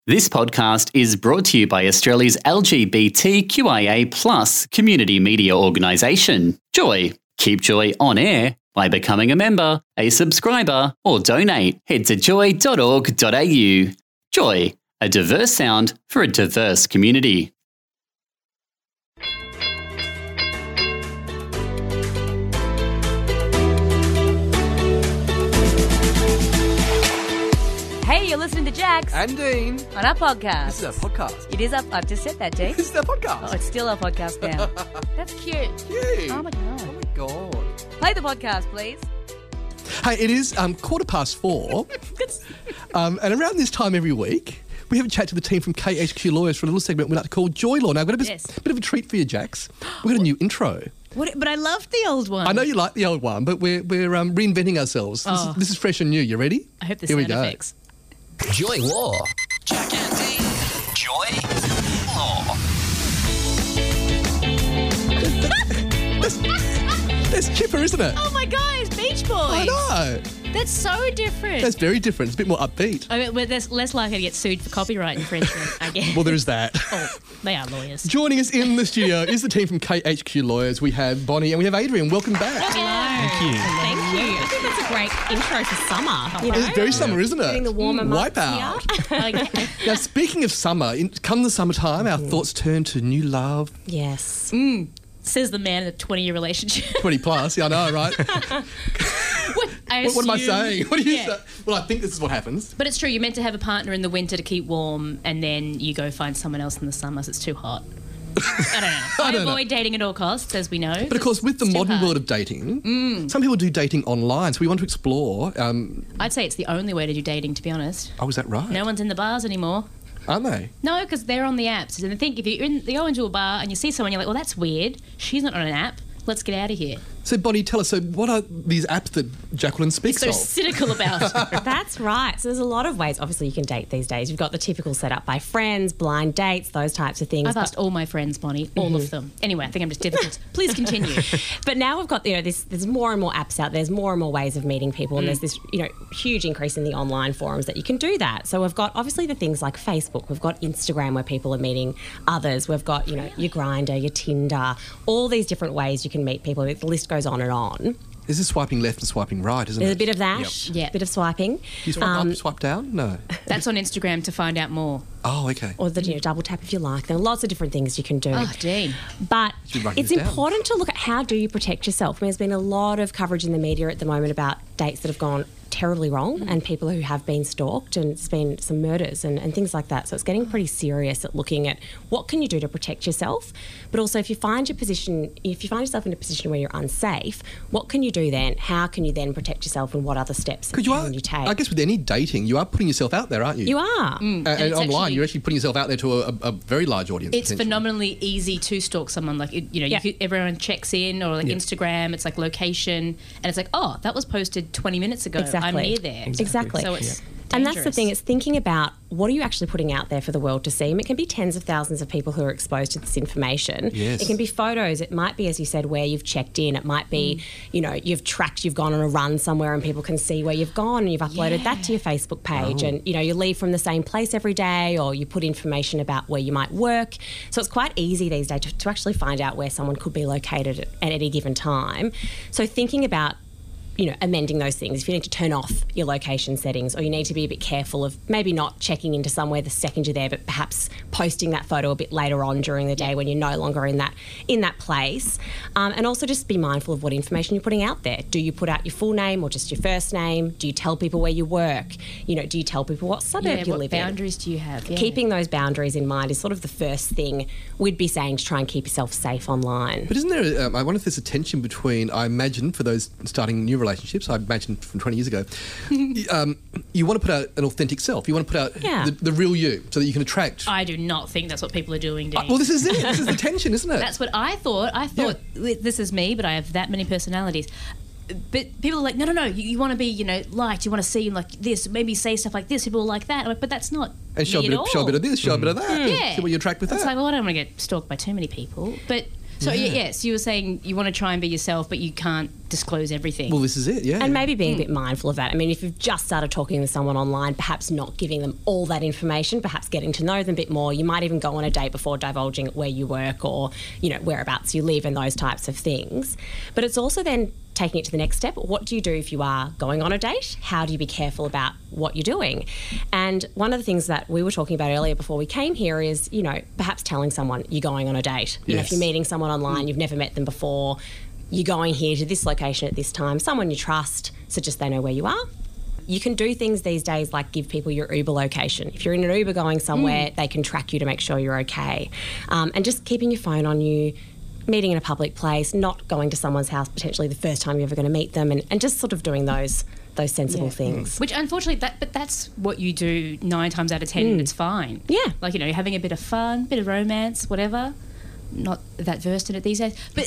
This podcast is brought to you by Australia's LGBTQIA+ community media organisation, Joy. Keep Joy on air by becoming a member, a subscriber, or donate. Head to joy.org.au. Joy, a diverse sound for a diverse community. Hey, you're listening to Jax And Dean. on our podcast. This is our podcast. It is up. I've just said that, Dean. This is our podcast. Oh, it's still our podcast now. That's cute. Cute. Oh, my God. Oh, my God. Play the podcast, please. Hey, it is 4:15, and around this time every week, we have a chat to the team from KHQ Lawyers for a little segment we like to call Joy Law. Now, I've got a Yes. bit of a treat for you, Jax. We've got a new intro. But I loved the old one. I know you like the old one, but we're reinventing ourselves. Oh. This is fresh and new. You ready? I hope the Here we sound go. effects. Joy Law. Jack and Dean. Joy Law. That's chipper, isn't it? Oh, my God, it's Beach Boys. I know. That's so different. That's very different. It's a bit more upbeat. I mean, there's less likely to get sued for copyright infringement, I guess. Well, there is that. Oh, they are lawyers. Joining us in the studio is the team from KHQ Lawyers. We have Bonnie and we have Adrian. Welcome back. Thank you. Thank you. I think that's a great intro for summer. You know? It's very summer, isn't it? Getting the warmer months Wipeout. Now, speaking of summer, come the summertime, our thoughts turn to new love. Yes. Says the man in a 20-year relationship. 20 plus, yeah, I know, right? What am I saying? What do you say? Well, I think this is what happens. But it's true, you're meant to have a partner in the winter to keep warm, and then you go find someone else in the summer, so it's too hot. I don't know. I don't know. avoid dating at all costs, as we know. But of course, with the it's too modern hard. world of dating, some people do dating online, so we want to explore. I'd say it's the only way to do dating, to be honest. Oh, is that right? No one's in the bars anymore. Aren't they? No, because they're on the apps. And I think if you go into a bar and you see someone, you're like, well, that's weird. She's not on an app. Let's get out of here. So, Bonnie, tell us, so what are these apps that Jacqueline speaks So of? cynical about it. That's right. So there's a lot of ways, obviously, you can date these days. You've got the typical setup by friends, blind dates, those types of things. I've asked all my friends, Bonnie, all of them. Anyway, I think I'm just difficult. Please continue. But now we've got, there's more and more apps out. There's more and more ways of meeting people, and there's this, huge increase in the online forums that you can do that. So we've got obviously the things like Facebook. We've got Instagram where people are meeting others. We've got, your Grindr, your Tinder, all these different ways you can meet people. The list goes on and on. This is swiping left and swiping right, isn't There's it? a bit of that, Yep. a bit of swiping. Do you swipe up, swipe down? No. That's on Instagram to find out more. Oh, okay. Or the double tap if you like. There are lots of different things you can do. Oh, Dean. But Should write it's this down. important to look at how do you protect yourself. I mean, there's been a lot of coverage in the media at the moment about dates that have gone terribly wrong and people who have been stalked, and it's been some murders and things like that. So it's getting pretty serious at looking at what can you do to protect yourself, but also if you find yourself in a position where you're unsafe, what can you do then? How can you then protect yourself, and what other steps Because can you take? I guess with any dating, you are putting yourself out there, aren't you? You are. And it's online, actually- you're actually putting yourself out there to a very large audience. It's potentially. phenomenally easy to stalk someone. Like, everyone checks in, or like Instagram, it's like location, and it's like, oh, that was posted 20 minutes ago. Exactly. I'm near there. Exactly. So it's And that's the dangerous. thing, it's thinking about what are you actually putting out there for the world to see. I mean, it can be tens of thousands of people who are exposed to this information. Yes. It can be photos. It might be, as you said, where you've checked in. It might be, you've gone on a run somewhere and people can see where you've gone, and you've uploaded that to your Facebook page. And, you leave from the same place every day, or you put information about where you might work. So it's quite easy these days to actually find out where someone could be located at any given time. So thinking about amending those things. If you need to turn off your location settings, or you need to be a bit careful of maybe not checking into somewhere the second you're there, but perhaps posting that photo a bit later on during the day when you're no longer in that place. And also just be mindful of what information you're putting out there. Do you put out your full name or just your first name? Do you tell people where you work? Do you tell people what suburb you what live in? boundaries do you have? Yeah. Keeping those boundaries in mind is sort of the first thing we'd be saying to try and keep yourself safe online. But isn't there, I wonder if there's a tension between, I imagine, for those starting new relationships, I imagine from 20 years ago, you want to put out an authentic self. You want to put out the real you so that you can attract. I do not think that's what people are doing, Dean. Well, this is it. This is the tension, isn't it? That's what I thought. This is me, but I have that many personalities. But people are like, no, you want to be, liked. You want to seem like this. Maybe say stuff like this. People are like that. I'm like, but that's not and show me a at all. bit of this, show a bit of that. Yeah. See what you attract with It's that. like, well, I don't want to get stalked by too many people. But So yes, you were saying you want to try and be yourself, but you can't disclose everything. Well, this is it, yeah. And maybe being a bit mindful of that. I mean, if you've just started talking with someone online, perhaps not giving them all that information, perhaps getting to know them a bit more. You might even go on a date before divulging where you work or, whereabouts you live and those types of things. But it's also then taking it to the next step. What do you do if you are going on a date? How do you be careful about what you're doing? And one of the things that we were talking about earlier before we came here is, perhaps telling someone you're going on a date. If you're meeting someone online, you've never met them before, you're going here to this location at this time, someone you trust, so just they know where you are. You can do things these days like give people your Uber location. If you're in an Uber going somewhere, they can track you to make sure you're okay. And just keeping your phone on you, meeting in a public place, not going to someone's house potentially the first time you're ever going to meet them, and just sort of doing those sensible things. Which unfortunately, that's what you do 9 times out of 10 and it's fine. Yeah. Like, you're having a bit of fun, bit of romance, whatever. Not that versed in it these days. But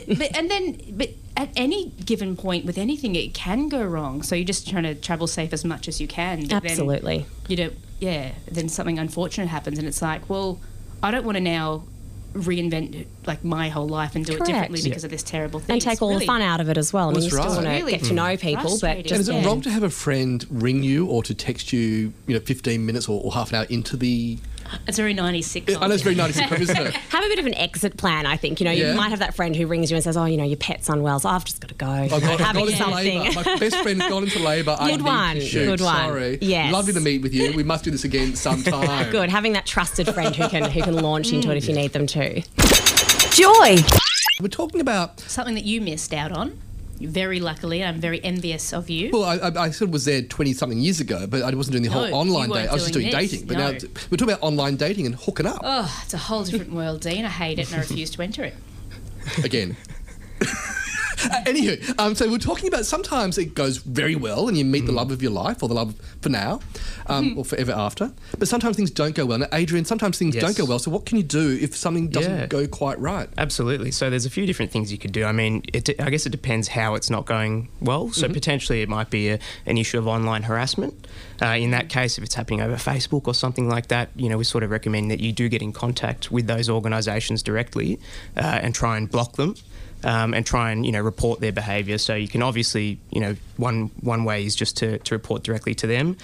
at any given point with anything, it can go wrong. So you're just trying to travel safe as much as you can. But Absolutely. Then something unfortunate happens and it's like, well, I don't want to now reinvent like my whole life and do it differently because of this terrible thing. And take all the fun out of it as well. I mean, you still want to get to know people, but just... And is it wrong to have a friend ring you or to text you, 15 minutes or half an hour into the... It's very 96. I know it's very 96, isn't it? Have a bit of an exit plan, I think. You might have that friend who rings you and says, your pet's unwell, so I've just got to go. I've gone into labour. My best friend's gone into labour. Good one. Good one. Sorry. Yes. Lovely to meet with you. We must do this again sometime. Good. Having that trusted friend who can launch into it if you need them to. Joy. We're talking about... something that you missed out on. Very luckily, I'm very envious of you. Well, I sort of was there 20-something years ago, but I wasn't doing the whole online dating. I was just doing dating. But now we're talking about online dating and hooking up. Oh, it's a whole different world, Dean. I hate it and I refuse to enter it. Again. Anywho, so we're talking about sometimes it goes very well and you meet the love of your life or the love for now or forever after. But sometimes things don't go well. Now, Adrian, sometimes things don't go well. So what can you do if something doesn't go quite right? Absolutely. So there's a few different things you could do. I mean, I guess it depends how it's not going well. So potentially it might be an issue of online harassment. In that case, if it's happening over Facebook or something like that, we sort of recommend that you do get in contact with those organisations directly and try and block them. And try and, report their behaviour. So you can obviously, one way is just to report directly to them.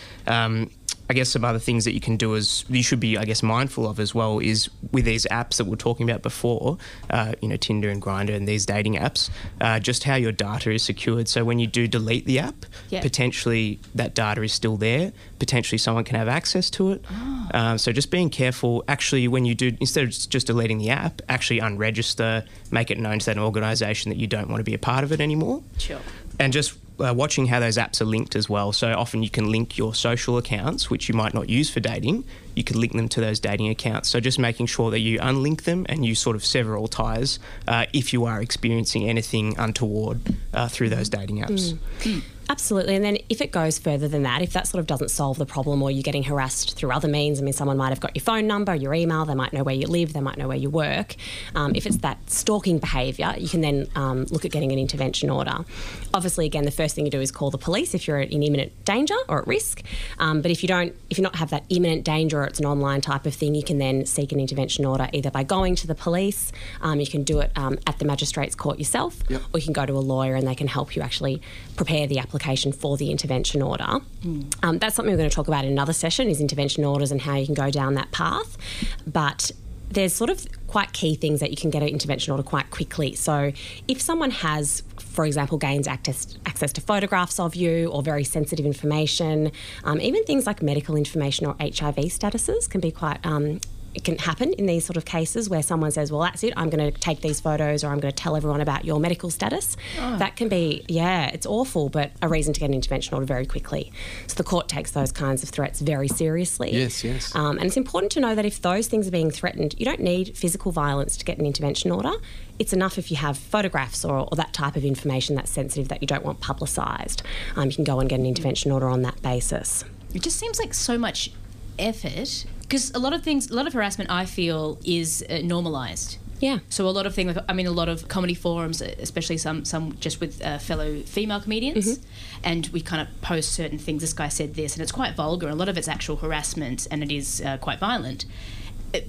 I guess some other things that you can do is you should be, mindful of as well is with these apps that we were talking about before, Tinder and Grindr and these dating apps, just how your data is secured. So when you do delete the app, potentially that data is still there. Potentially someone can have access to it. So just being careful, actually, when you do, instead of just deleting the app, actually unregister, make it known to that organisation that you don't want to be a part of it anymore. Sure. And just watching how those apps are linked as well. So often you can link your social accounts, which you might not use for dating. You could link them to those dating accounts. So just making sure that you unlink them and you sort of sever all ties if you are experiencing anything untoward through those dating apps. Absolutely. And then if it goes further than that, if that sort of doesn't solve the problem or you're getting harassed through other means, I mean, someone might have got your phone number, your email, they might know where you live, they might know where you work. If it's that stalking behaviour, you can then look at getting an intervention order. Obviously, again, the first thing you do is call the police if you're in imminent danger or at risk. But if you not have that imminent danger or it's an online type of thing, you can then seek an intervention order either by going to the police, you can do it at the magistrate's court yourself, or you can go to a lawyer and they can help you actually prepare the application for the intervention order. That's something we're going to talk about in another session, is intervention orders and how you can go down that path. But there's sort of quite key things that you can get an intervention order quite quickly. So if someone has, for example, gains access to photographs of you or very sensitive information, even things like medical information or HIV statuses can be quite... it can happen in these sort of cases where someone says, well, that's it, I'm going to take these photos or I'm going to tell everyone about your medical status. That can be, it's awful, but a reason to get an intervention order very quickly. So the court takes those kinds of threats very seriously. Yes. And it's important to know that if those things are being threatened, you don't need physical violence to get an intervention order. It's enough if you have photographs or that type of information that's sensitive that you don't want publicised. You can go and get an intervention order on that basis. It just seems like so much effort, because a lot of harassment I feel is normalised. Yeah. So a lot of things, a lot of comedy forums, especially some just with fellow female comedians, and we kind of post certain things. This guy said this, and it's quite vulgar. A lot of it's actual harassment, and it is quite violent. But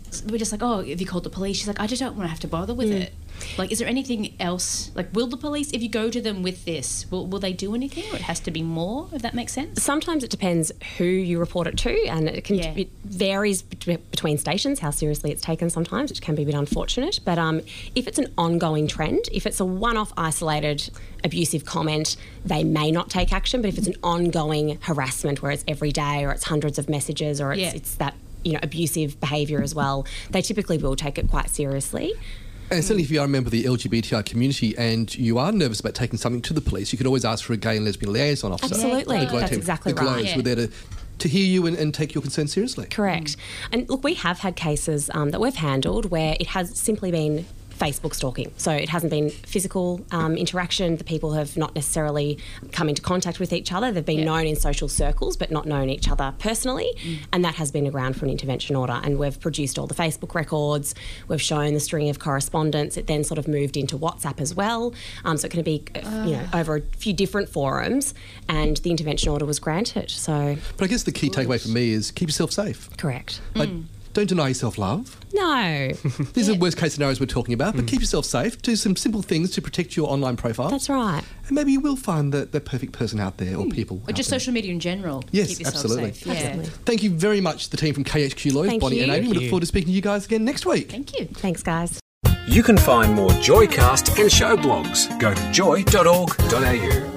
we're just like, oh, have you called the police? She's like, I just don't want to have to bother with it. Like, is there anything else? Like, will the police, if you go to them with this, will they do anything, or it has to be more, if that makes sense? Sometimes it depends who you report it to, and it varies between stations how seriously it's taken sometimes, which can be a bit unfortunate. But if it's an ongoing trend, if it's a one-off isolated abusive comment, they may not take action. But if it's an ongoing harassment where it's every day or it's hundreds of messages or it's that, abusive behaviour as well, they typically will take it quite seriously. And certainly if you are a member of the LGBTI community and you are nervous about taking something to the police, you could always ask for a gay and lesbian liaison officer. Absolutely. That's exactly right. The Globes were there to hear you and take your concerns seriously. Correct. And look, we have had cases that we've handled where it has simply been Facebook stalking. So it hasn't been physical interaction. The people have not necessarily come into contact with each other. They've been known in social circles but not known each other personally. And that has been a ground for an intervention order. And we've produced all the Facebook records. We've shown the string of correspondence. It then sort of moved into WhatsApp as well. So it can be, over a few different forums, and the intervention order was granted. So, but I guess the key takeaway for me is keep yourself safe. Correct. Don't deny yourself love. No. These are worst case scenarios we're talking about, but keep yourself safe. Do some simple things to protect your online profile. That's right. And maybe you will find the perfect person out there, or people. Or just social media in general. Yes, keep yourself absolutely. Safe. Absolutely. Thank you very much, the team from KHQ Lawyers, Thank Bonnie you. and Amy. We Thank look you. forward to speaking to you guys again next week. Thank you. Thanks, guys. You can find more Joycast and show blogs. Go to joy.org.au.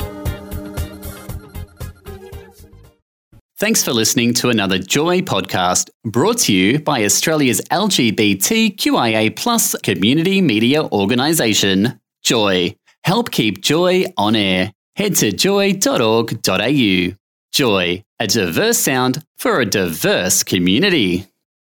Thanks for listening to another Joy podcast, brought to you by Australia's LGBTQIA+ community media organisation, Joy. Help keep Joy on air. Head to joy.org.au. Joy, a diverse sound for a diverse community.